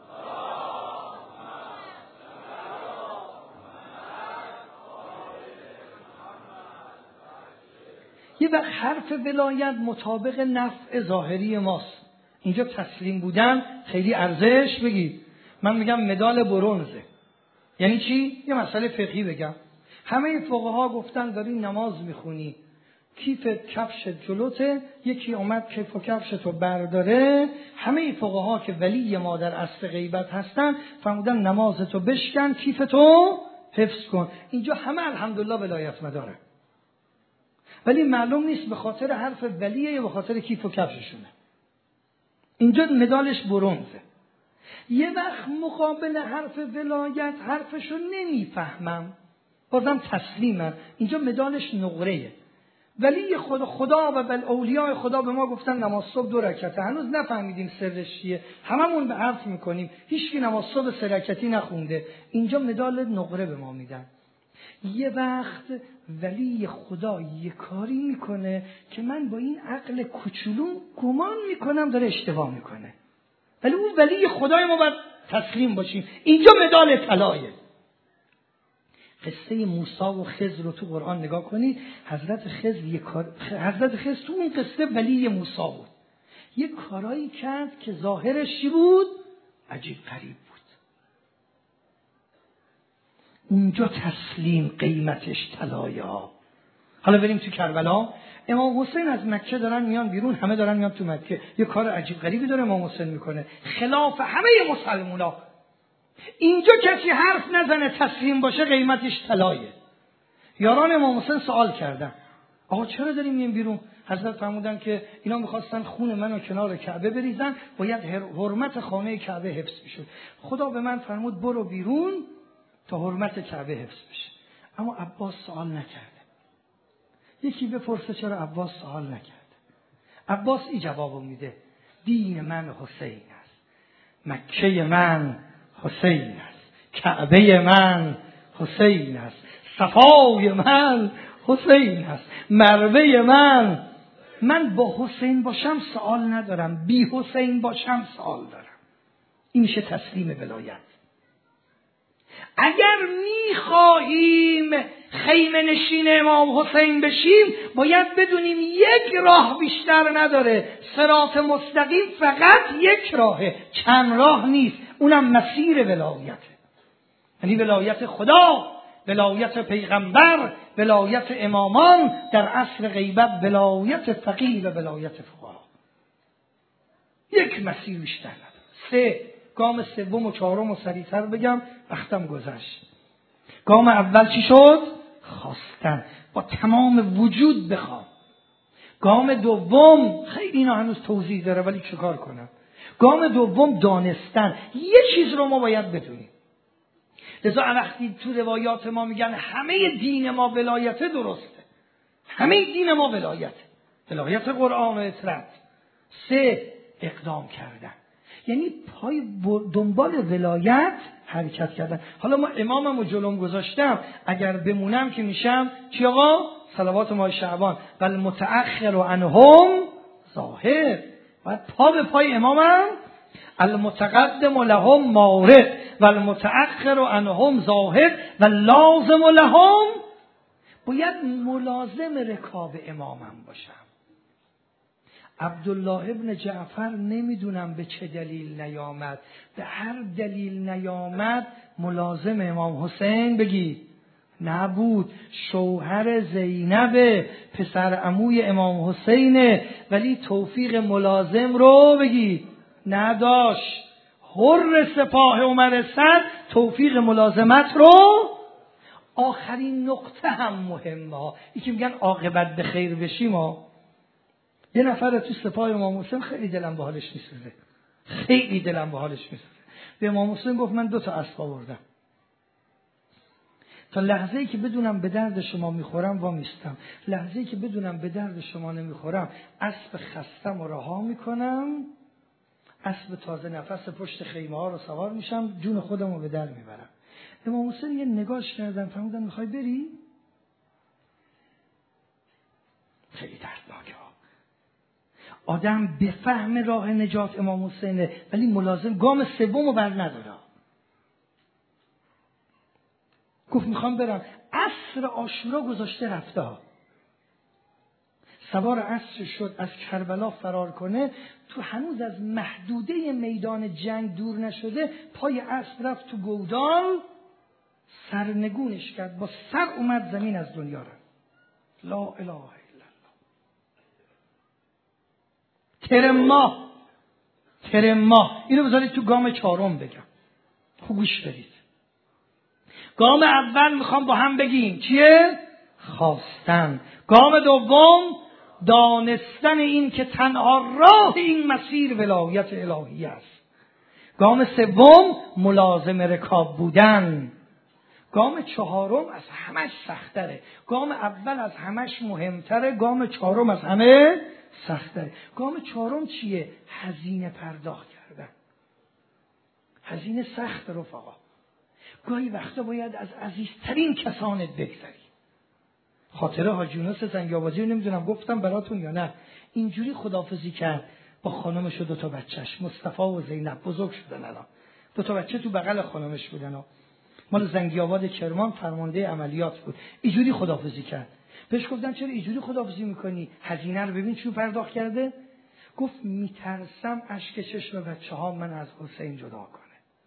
یه وقت حرف ولایت مطابق نفع ظاهری ماست. اینجا تسلیم بودن خیلی ارزش بگید. من میگم مدال برنزه. یعنی چی؟ یه مسئله فقهی بگم. همه فقها گفتن داری نماز میخونی، کیف کفش جلوته، یکی اومد کیف و کفشتو برداره، همه فقها که ولی ما در اصل غیبت هستن فرمودن نمازتو بشکن، کیفتو حفظ کن. اینجا همه الحمدلله ولایت مداره، ولی معلوم نیست به خاطر حرف ولیه یا به خاطر کیف و کفششونه. اینجا مدالش برنزه. یه وقت مقابل حرف ولایت حرفشو نمیفهمم، بازم تسلیمم، اینجا مدالش نقره‌ایه. ولی خدا خدا و بل اولیاء خدا به ما گفتن نماز صبح دو رکعته، هنوز نفهمیدیم سرش چیه، هممون به حرف میکنیم، هیچکی نماز صبح سه رکعتی نخونده. اینجا مدال نقره به ما میدن. یه وقت ولی خدا یه کاری میکنه که من با این عقل کوچولو گمان میکنم داره اشتباه میکنه، ولی اون ولی خدای ما باید تسلیم باشیم. اینجا مدال طلایه. قصه موسی و خضر رو تو قرآن نگاه کنید. حضرت خضر یک کار حضرت خضر تو اون قصه ولی موسی بود، یک کارایی کرد که ظاهرش چی بود؟ عجیب غریب بود. اونجا تسلیم قیمتش طلایه. حالا بریم تو کربلا. امام حسین از مکه دارن میان بیرون، همه دارن میان تو مکه. یه کار عجیب غریبی داره امام حسین میکنه خلاف همه مسلمونا. اینجا کسی حرف نزنه تسلیم باشه قیمتش طلایه. یاران امام حسین سوال کردن آقا چرا داریم میان بیرون؟ حضرت فرمودن که اینا میخواستن خون منو کنار کعبه بریزن، باید حرمت خانه کعبه حفظ بشه. خدا به من فرمود برو بیرون تا حرمت کعبه حفظ بشه. اما عباس سوال نکرده. یکی بپرسه چرا عباس سوال نکرده؟ عباس این جوابو میده دین من حسین است، مکه من حسین است، کعبه من حسین است، صفای من حسین است، مروه من. من با حسین باشم سوال ندارم، بی حسین باشم سوال دارم. این میشه تسلیم ولایت. اگر میخواهیم خیمه نشین امام حسین بشیم باید بدونیم یک راه بیشتر نداره. صراط مستقیم فقط یک راهه، چند راه نیست. اونم مسیر ولایته، یعنی ولایت خدا، ولایت پیغمبر، ولایت امامان، در عصر غیبت ولایت فقیه و ولایت فقها. یک مسیر بیشتر نداره. سه گام سوم و چهارم و سریعتر بگم، وقتم گذشت. گام اول چی شد؟ خواستن، با تمام وجود بخوام. گام دوم خیلی اینا هنوز توضیح داره ولی چه کار کنم. گام دوم دانستن، یه چیز رو ما باید بدونیم. لذا وقتی تو روایات ما میگن همه دین ما ولایته، درسته، همه دین ما ولایته، ولایت قرآن و اطرت. سه اقدام کردن، یعنی پای دنبال ولایت حرکت کردن. حالا ما اماممو جلوم گذاشتم، اگر بمونم که میشم چی آقا؟ صلوات ماه شعبان و المتأخر عنهم ظاهر، باید پا به پای امامم المتقدم لهم مورد و المتأخر عنهم ظاهر و لازم لهم، باید ملازم رکاب امامم باشم. عبدالله ابن جعفر نمیدونم به چه دلیل نیامد، به هر دلیل نیامد ملازم امام حسین بگی نبود، شوهر زینب پسر عموی امام حسینه ولی توفیق ملازم رو بگی نداشت. حر سپاه عمر سعد توفیق ملازمت رو. آخرین نقطه هم مهمه، یکی میگن عاقبت به خیر بشیم. ما یه نفر تو سپاه امام حسین خیلی دلم به حالش میسوزه، خیلی دلم به حالش میسوزه. به امام حسین گفت من دو تا اسب آوردم، تا لحظه‌ای که بدونم به درد شما میخورم وامیستم، لحظه‌ای که بدونم به درد شما نمیخورم اسب خستم و رها میکنم، اسب تازه نفس پشت خیمه ها رو سوار میشم، جون خودم رو به در میبرم. امام حسین یه نگاهش کردن، فرمودن میخوای بری؟ خیلی دردناکه. آدم به فهم راه نجات امام حسینه ولی ملازم گام سومو بر نداره. گفت میخوام برم. عصر عاشورا گذاشته رفته، سوار عصر شد از کربلا فرار کنه، تو هنوز از محدوده میدان جنگ دور نشده، پای عصر رفت تو گودال، سرنگونش کرد، با سر اومد زمین از دنیا رفت. لا اله الا الله. ترما ترما اینو بذارید تو گام چهارم بگم، خوب گوش بدید. گام اول میخوام با هم بگیم چیه؟ خواستن. گام دوم دانستن این که تنها راه این مسیر ولایت الهی است. گام سوم ملازم رکاب بودن. گام چهارم از همش سختره. گام اول از همش مهمتره، گام چهارم از همه سختره. گام چهارم چیه؟ هزینه پرداخت کردن. هزینه سخت رفقا. گاهی وقتا باید از عزیزترین کسانت بگذری. خاطره حاجی یونس زنگی‌آبادی رو نمیدونم گفتم براتون یا نه، اینجوری خداحافظی کرد با خانمش و دو تا بچهش، مصطفی و زینب، بزرگ شدن الان. دو تا بچه تو بغل خانمش بودن و مال زنگی‌آباد کرمان، فرمانده عملیات بود. اینجوری خداحافظی کرد. بهش گفتم چرا اینجوری خداحافظی میکنی؟ هزینه رو ببین چی پرداخت کرده؟ گفت میترسم اشک چشم بچه‌ها من از حسین جدا کنه.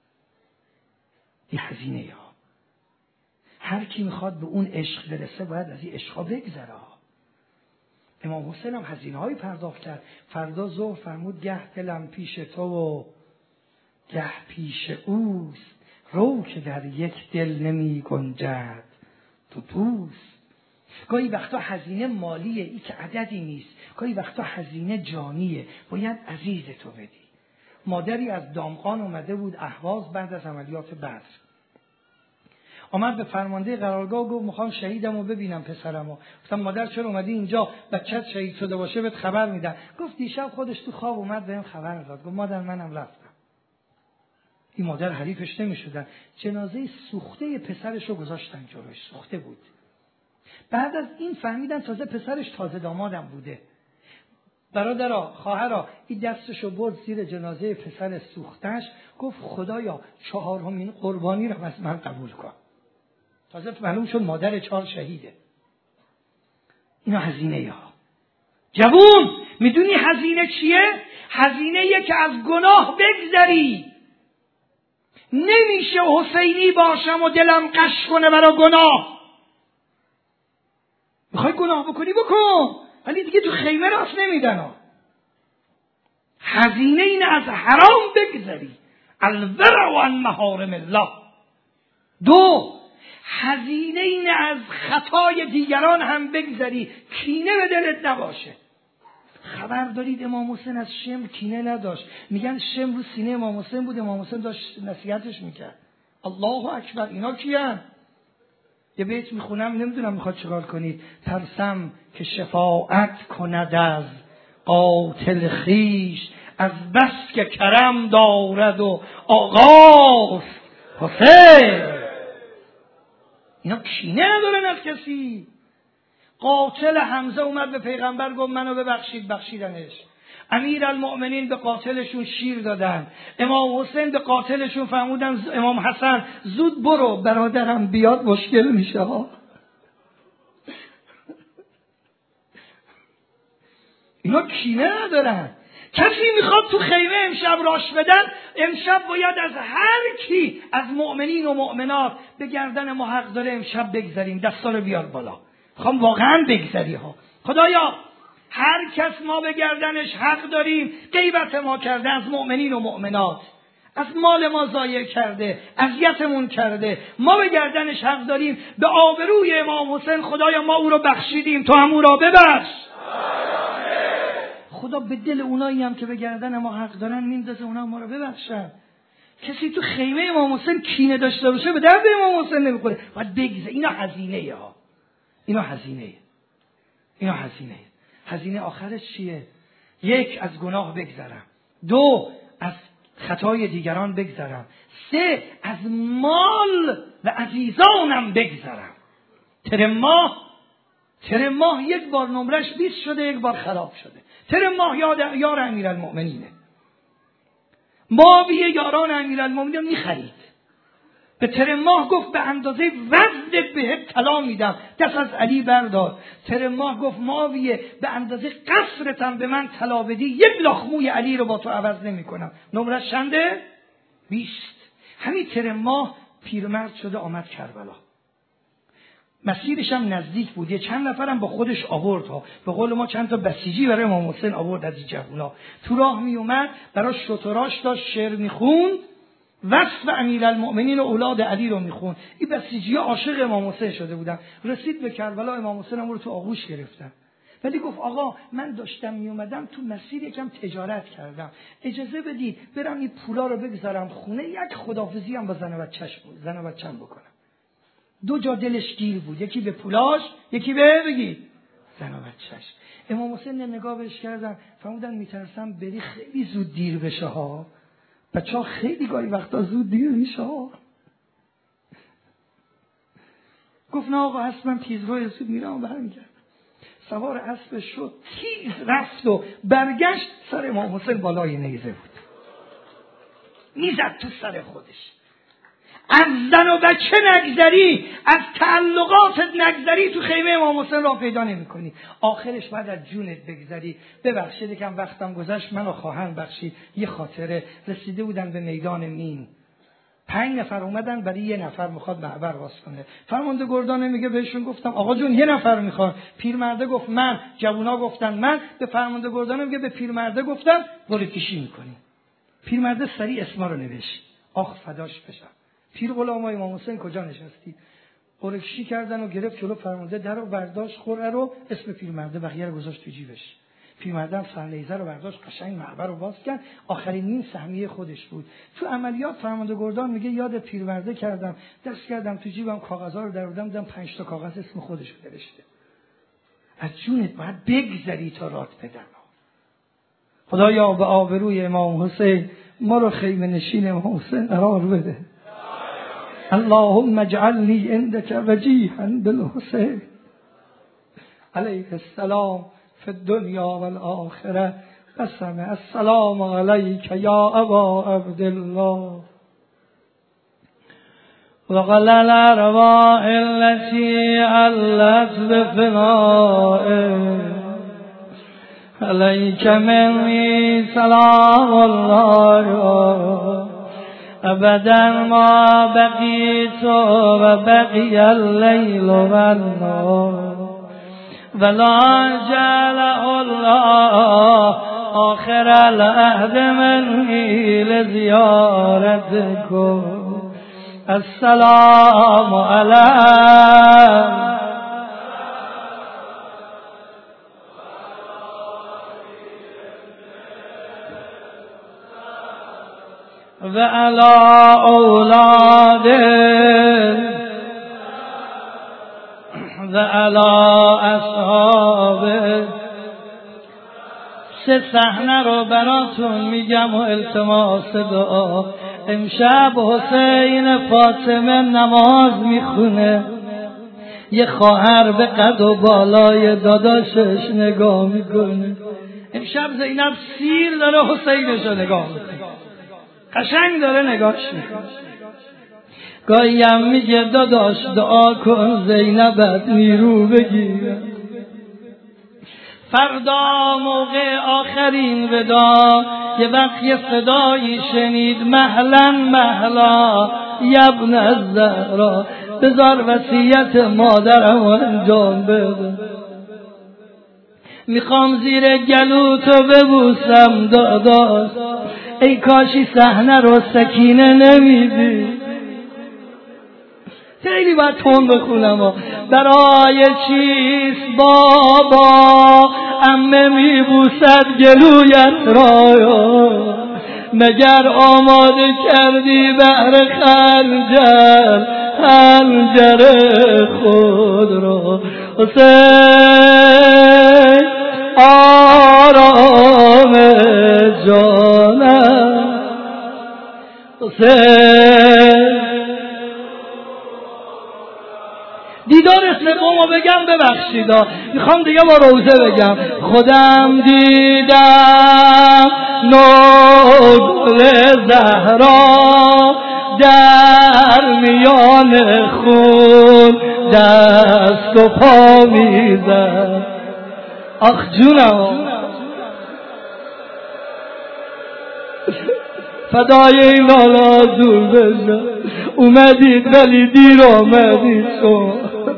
این هزینه ها. هر کی میخواد به اون عشق برسه باید از این عشقا بگذره. امام حسین هم هزینه هایی پرداخت کرد. فردا ظهر فرمود گه دلم پیش تو و گه پیش اوست، رو که در یک دل نمی گنجد تو دوست. گاهی وقتا هزینه مالیه، ای که عددی نیست. گاهی وقتا هزینه جانیه، باید عزیز تو بدی. مادری از دامغان اومده بود اهواز بعد از عملیات بدر. آمد به فرمانده قرارگاه گفت میخوام شهیدمو ببینم پسرمو. گفتم مادر چرا اومدی اینجا؟ بچت شهید شده باشه بهت خبر میدم. گفت دیشب خودش تو خواب اومد بهم خبر داد. گفت مادر منم رفتم. این مادر حریفش نمیشدن. جنازه سوخته پسرشو گذاشتن جلوش، سوخته بود. بعد از این فهمیدن تازه پسرش تازه دامادم بوده. برادرها، خواهرها، این دستشو برد زیر جنازه پسر سوختش، گفت خدایا چهارمین قربانی رو از من قبول کن. تازه معلوم شد مادر چهار شهیده. اینا هزینه ها. جوون میدونی هزینه چیه؟ هزینه یه که از گناه بگذری. نمیشه حسینی باشم و دلم قش کنه برای گناه. میخوای گناه بکنی بکن، ولی دیگه تو خیمه راست نمیدن. هزینه این از حرام بگذری. الورع عن محارم الله. دو، هزینه این از خطای دیگران هم بگذری، کینه به دلت نباشه. خبر دارید امام حسین از شمر کینه نداشت. میگن شمر رو سینه امام حسین بود، امام حسین داشت نصیحتش میکرد. الله اکبر. اینا کیان؟ یه بیت میخونم، نمیدونم میخواد چیکار کنید. ترسم که شفاعت کند از قاتل خیش، از بس که کرم دارد و آغاز حسین. اینا کینه ندارن از کسی. قاتل حمزه اومد به پیغمبر گفت منو ببخشید، بخشیدنش. امیرالمؤمنین به قاتلشون شیر دادن. امام حسین به قاتلشون فرمودن امام حسن زود برو، برادرم بیاد مشکل میشه ها. اینا کینه ندارن. کسی میخواد تو خیمه امشب راش بدن، امشب باید از هر کی از مؤمنین و مؤمنات به گردن ما حق داره امشب بگذاریم. دستا رو بیار بالا، میخوام واقعا بگذاری ها. خدایا هر کس ما به گردنش حق داریم غیبت ما کرده از مؤمنین و مؤمنات، از مال ما ضایع کرده، اذیتمون کرده، ما به گردنش حق داریم، به آبروی امام حسین خدایا ما او رو بخشیدیم، تو هم او را ببخش. خدا به دل اونایی هم که به گردن ما حق دارن میندازه اونا ما رو ببخشن. کسی تو خیمه امام حسین کینه داشته باشه به درد امام حسین نمیخوره، باید بگذره. اینا هزینه ها، اینا هزینه، اینا هزینه. هزینه آخرش چیه؟ یک، از گناه بگذرم. دو، از خطای دیگران بگذرم. سه، از مال و عزیزانم بگذرم. تر ماه تر ماه یک بار نمرش بیست شده، یک بار خراب شده. تر ماه یاد یار امیرالمؤمنینه. ماوی یاران امیرالمؤمنین میخرید. به تر ماه گفت به اندازه وزنت بهت طلا میدم، دست از علی بردار. تر ماه گفت ماویه به اندازه قصرتم به من طلا بدی، یک لاخ موی علی رو با تو عوض نمی کنم. نمرش چنده؟ بیست. همین تر ماه پیرمرد شده آمد کربلا. مسیرش هم نزدیک بود، یه چند نفرم با خودش آورد ها. به قول ما چند تا بسیجی برای امام حسین آورد از این جوونا. تو راه می اومد برای شتراش داشت شعر میخوند، وصف امیرالمؤمنین و اولاد علی رو میخوند. این بسیجی عاشق امام حسین شده بودن. رسید به کربلا، امام حسین هم رو تو آغوش گرفتن. ولی گفت آقا من داشتم می اومدم تو مسیر یکم تجارت کردم، اجازه بدید برم این پولا رو بگذارم خونه، یک خداحافظی هم با زن و بچه‌ش زن و بچه‌م بکنم. دو جا دلش گیر بود، یکی به پولاش، یکی به بگی زن و بچه‌ش. امام حسین نگاه بهش کردن، فرمودن میترسم بری خیلی زود دیر بشه ها. بچه‌ها خیلی گاهی وقتا زود دیر میشه ها. گفت نه آقا حتما تیزرو زود میرم و برمیگردم. سوار اسب شد، تیز رفت و برگشت، سر امام حسین بالای نیزه بود، میزد تو سر خودش. از زن و بچه نگذری، از تعلقاتت نگذری، تو خیمه امام حسین را پیدا نمی کنی. آخرش باید از جونت بگذری. ببخشید یکم وقتم گذشت، منو خواهند بخشید. یه خاطره، رسیده بودن به میدان مین، پنج نفر اومدن برای یه نفر میخواد معبر باز کنه. فرمانده گردانه میگه بهشون گفتم آقا جون یه نفر میخواد. پیرمرده گفت من، جوونا گفتن من. به فرمانده گردانه میگه به پیرمرده گفتم قرعه کشی میکنی. پیرمرده سریع اسما رو نوشت. آخ فداش بشم. پیر غلامای امام حسین کجا نشستی؟ قرعه کشی کردن و گرفت جلو فرمانده، درو برداشت، قرعه رو اسم پیرمرده، بقیه رو گذاشت تو جیبش. پیرمردم سرنیزه رو برداشت، قشنگ معبر رو باز کرد. آخرین نیم سهمیه خودش بود. تو عملیات فرمانده گردان میگه یاد پیرمرده کردم، دست کردم تو جیبم، کاغذا رو درآوردم، دیدم پنج تا کاغذ اسم خودش رو نوشته. از جونت باید بگذری تا رات بدن. خدایا به آبروی امام حسین ما رو خیمه نشین امام حسین قرار بده. اللهم اجعلنی عندك وجیها بالحسین علیه السلام فی الدنیا والآخره. قسم السلام علیک یا ابا عبدالله وقال الارواح التي علت بفنائه علیک منی سلام الله ابدا ما بقیت و بقی اللیل و النهار ولا جعل الله آخر العهد منی لزیارتکم. السلام علیکم و علی اولاده و علی اصحابه. سه صحنه رو براتون میگم و التماس دعا. امشب حسین فاطمه نماز میخونه، یه خواهر به قد و بالای داداشش نگاه میکنه. امشب زینب سیر داره حسینش رو نگاه میکنه، قشنگ داره نگاهش میکنه. گاهی هم میگه داداش دعا کن زینبت نیرو بگیره. فردا موقع آخرین ودا یه وقت یه صدایی شنید، مهلا مهلا یبن الزهرا، بذار وصیت مادرم انجام بده. میخوام زیر گلوتو ببوسم داداش، ای کاشی صحنه رو سکینه نمیدی. خیلی باید تون بخونم. برای چیست بابا عمه میبوسد گلویت را، مگر آماده کردی بهر خنجر خنجر خود را. حسین آرام جانم، حسین دیدار سومو بگم ببخشیدا، میخوام دیگه با روزه بگم. خودم دیدم نوگل زهرا در میان خون دست و پا میزد. آخ جونم فدای این لالا دور بشم، اومدید ولی دیر آمدید شما.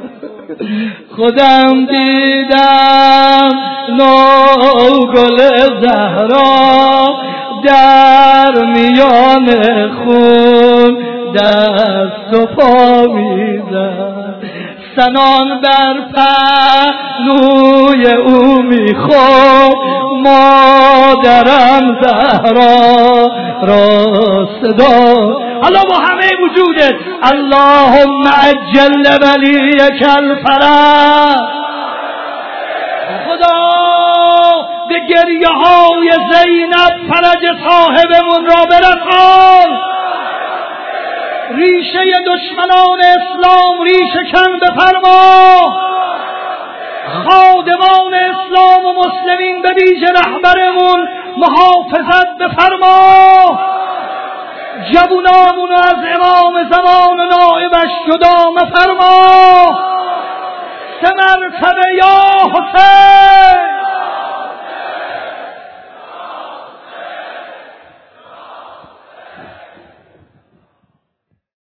خودم دیدم نوگل زهرا در میان خون دست و پا میزد، سنان بر پهلوی او میخورد، مادرم زهرا را صدا. حالا با همه وجودت اللهم عجل ولیک الفرج. خدا به گریه های زینب فرج صاحبمون را برسان. ریشه دشمنان اسلام ریشه کن بفرما. خادمان اسلام و مسلمین به ویژه رهبرمون محافظت بفرما. جوانامون از امام زمان و نائبش جدا مفرما. سه مرتبه یا حسین